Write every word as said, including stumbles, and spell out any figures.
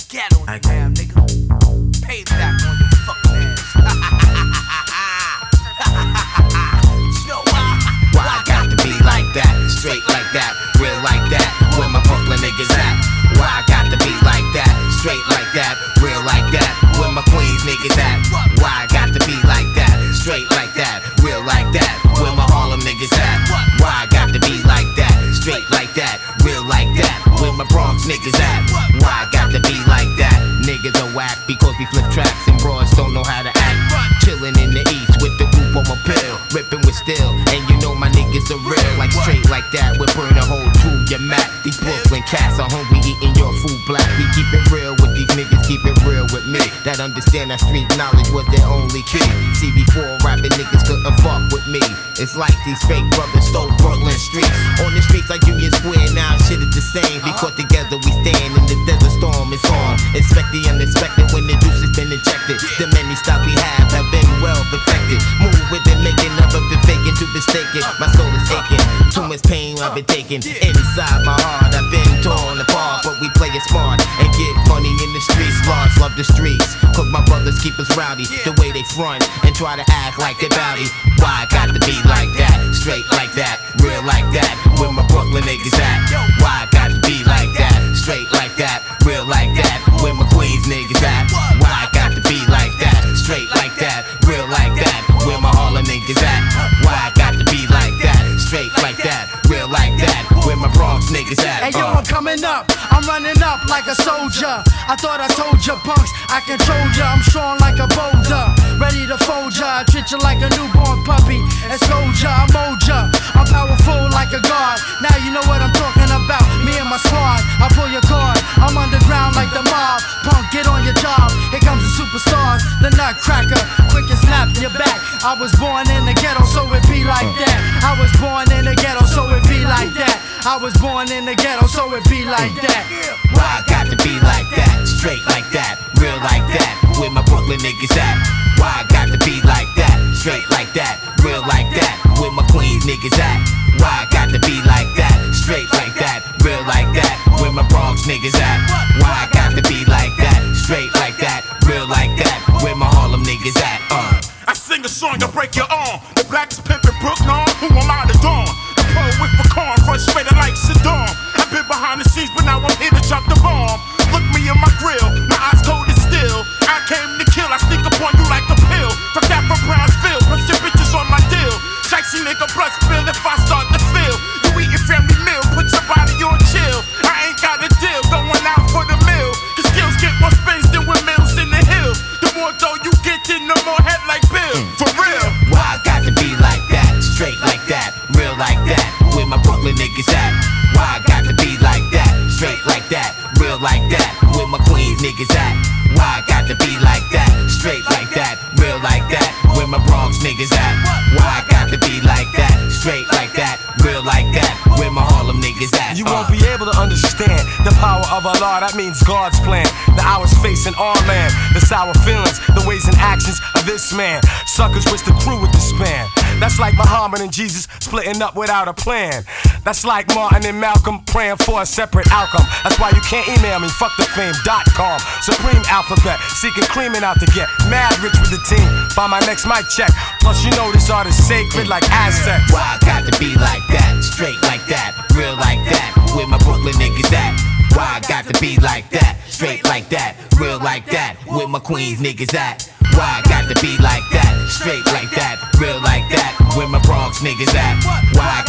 Scat on the damn nigga. Payback on your fucking ass. You know why? Why I got to be like that, straight like that, real like that, where my Brooklyn niggas at? Why I got to be like that, straight like that, real like that, where my Queens niggas at? Why I got to be like that, straight like that, real like that, where my Harlem niggas at? Why I got to be like that, straight like that, real like that, where my Bronx niggas at? Why I got to be like that? Niggas are whack because we flip tracks and broads don't know how to act. Chillin' in the east with the roof on my pill, rippin' with steel, and you know my niggas are real. Like straight like that, we burn a hole through your mat. These Brooklyn cats are hungry, eating your food black. We keep it real with these niggas, keep it real with me. That understand that street knowledge was their only key. See, before rapping niggas couldn't fuck with me. It's like these fake brothers stole Brooklyn streets. On the streets like Union Square, now shit is the same. Because together we stand and the desert storm is on. Expect the unexpected when the juice has been injected. The many styles we have have been well perfected. Move with it, making never been faking to mistaken. My soul is aching, too much pain I've been taking. Inside my heart I've been torn apart, but we play it smart and get money in the streets. Lords love the streets, cause my brothers keep us rowdy. The way they front and try to act like they bowdy. Why I got to be like that, straight like that, real like that, where my Brooklyn niggas at? Why I got to be like that, straight like that, real like that, where my Queens niggas at? Why I got to be like that, straight like that, real like that, where my Harlem niggas at? Why I got to be like that, straight like that, real like that, where my Bronx niggas at? Hey yo, I'm coming up, I'm running up like a soldier. I thought I told ya, punks, I control ya. I'm strong like a boulder, ready to fold ya. I treat ya like a newborn puppy, explode ya, I mold ya. I'm powerful like a god, now you know what I'm talking about. Me and my squad, I pull your card. I'm underground like the mob, punk, get on your job. Here comes the superstars, the nutcracker, quick and snap in your back. I was born in the ghetto, so it be like that. I was born in the ghetto, so it be like that. I was born in the ghetto, so it be like that. Why I got to be like that, straight like that, real like that, where my Brooklyn niggas at? Why I got to be like that, straight like that, real like that, where my Queens niggas at? Why I got to be like that, straight like that, real like that, where my Bronx niggas at? Why I got to be like that, straight like that, real like that, where my Harlem niggas at? Uh. I sing a song to break your arm. The black is pimpin' Brooklyn, who am I to dawn? The pro with the corn, frustrated like Saddam. I've been behind the scenes, but now I'm here to drop the bomb. Look me in my grill, my eyes cold as steel. I came to kill, I sneak upon you like a pill. From that from Brownsville, plus your bitches on my deal. Shicey nigga blood spill if I start to feel. You eat your family meal, put your body on chill. I ain't got a deal, going out for the meal. The skills get more spins than windmills in the hill. The more dough you get, then the more head like Bill. For real. Why I got to be like that, straight like that, real like that, where my Brooklyn niggas at? Why I got to be like that, straight like that, real like that, where my Queens niggas at? Why I got to be like that, straight like that, real like that, where my Bronx niggas at? Why I got to be like that, straight like that, real like that, where my Harlem niggas at? You won't be able to understand the power of Allah, that means God's plan. The hours facing our land, the sour feelings, the ways and actions of this man. Suckers wish the crew would disband. That's like Muhammad and Jesus splitting up without a plan. That's like Martin and Malcolm praying for a separate outcome. That's why you can't email me, fuck the fame dot com. Supreme alphabet, seeking creaming out to get mad rich with the team. Buy my next mic check, plus you know this art is sacred like Aztec. Why I got to be like that, straight like that, real like that, where my Brooklyn niggas at? Why I got to be like that, straight like that, real like that, where my Queens niggas at? Why I got to be like that, straight like that, real like that, where my Bronx niggas at? Why I